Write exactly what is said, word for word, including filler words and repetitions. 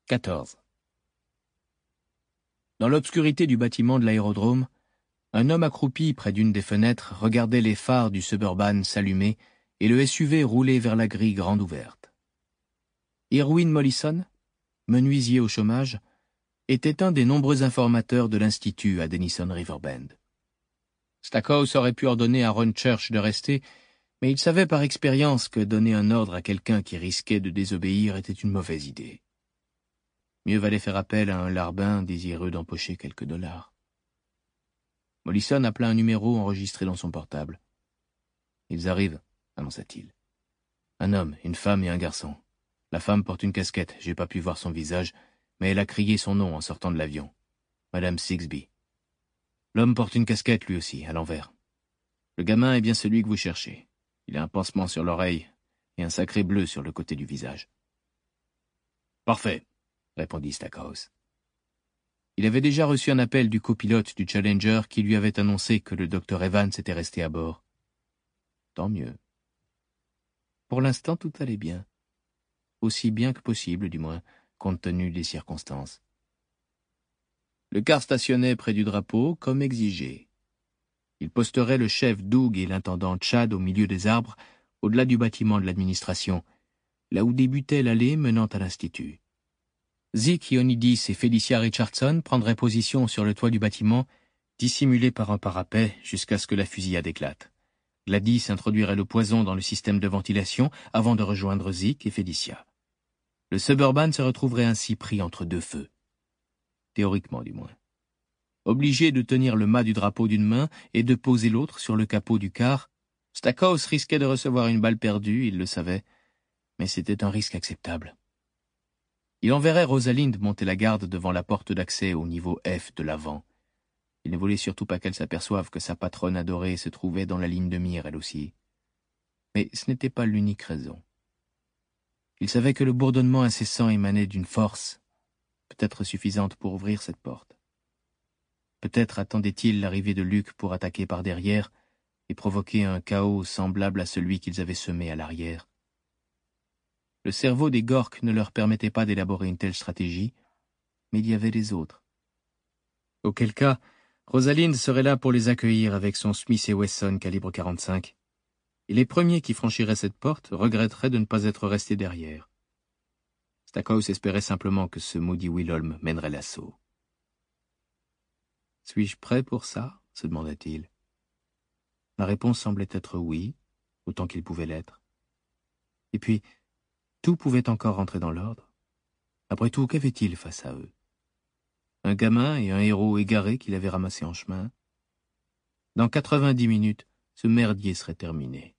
quatorze. Dans l'obscurité du bâtiment de l'aérodrome, un homme accroupi près d'une des fenêtres regardait les phares du Suburban s'allumer et le S U V rouler vers la grille grande ouverte. Irwin Mollison, menuisier au chômage, était un des nombreux informateurs de l'Institut à Denison Riverbend. Stackhouse aurait pu ordonner à Ron Church de rester, mais il savait par expérience que donner un ordre à quelqu'un qui risquait de désobéir était une mauvaise idée. Mieux valait faire appel à un larbin désireux d'empocher quelques dollars. Mollison appela un numéro enregistré dans son portable. « Ils arrivent », annonça-t-il. « Un homme, une femme et un garçon. La femme porte une casquette, j'ai pas pu voir son visage, mais elle a crié son nom en sortant de l'avion. Madame Sigsby. L'homme porte une casquette lui aussi, à l'envers. Le gamin est bien celui que vous cherchez. Il a un pansement sur l'oreille et un sacré bleu sur le côté du visage. »« Parfait, » répondit Stackhouse. Il avait déjà reçu un appel du copilote du Challenger qui lui avait annoncé que le docteur Evans était resté à bord. Tant mieux. Pour l'instant, tout allait bien. Aussi bien que possible, du moins, compte tenu des circonstances. Le car stationnait près du drapeau, comme exigé. Il posterait le chef Doug et l'intendant Chad au milieu des arbres, au-delà du bâtiment de l'administration, là où débutait l'allée menant à l'Institut. Zeke Ionidis et Felicia Richardson prendraient position sur le toit du bâtiment, dissimulés par un parapet jusqu'à ce que la fusillade éclate. Gladys introduirait le poison dans le système de ventilation avant de rejoindre Zeke et Felicia. Le Suburban se retrouverait ainsi pris entre deux feux. Théoriquement, du moins. Obligé de tenir le mât du drapeau d'une main et de poser l'autre sur le capot du car, Stackhouse risquait de recevoir une balle perdue, il le savait, mais c'était un risque acceptable. Il enverrait Rosalind monter la garde devant la porte d'accès au niveau F de l'avant. Il ne voulait surtout pas qu'elle s'aperçoive que sa patronne adorée se trouvait dans la ligne de mire, elle aussi. Mais ce n'était pas l'unique raison. Il savait que le bourdonnement incessant émanait d'une force, peut-être suffisante pour ouvrir cette porte. Peut-être attendait-il l'arrivée de Luke pour attaquer par derrière et provoquer un chaos semblable à celui qu'ils avaient semé à l'arrière. Le cerveau des Gorks ne leur permettait pas d'élaborer une telle stratégie, mais il y avait les autres. Auquel cas, Rosalind serait là pour les accueillir avec son Smith et Wesson calibre quarante-cinq, et les premiers qui franchiraient cette porte regretteraient de ne pas être restés derrière. Stackhouse espérait simplement que ce maudit Wilholm mènerait l'assaut. « Suis-je prêt pour ça ?» se demanda-t-il. La réponse semblait être oui, autant qu'il pouvait l'être. Et puis, tout pouvait encore rentrer dans l'ordre. Après tout, qu'avait-il face à eux? Un gamin et un héros égaré qu'il avait ramassé en chemin. Dans quatre-vingt-dix minutes, ce merdier serait terminé.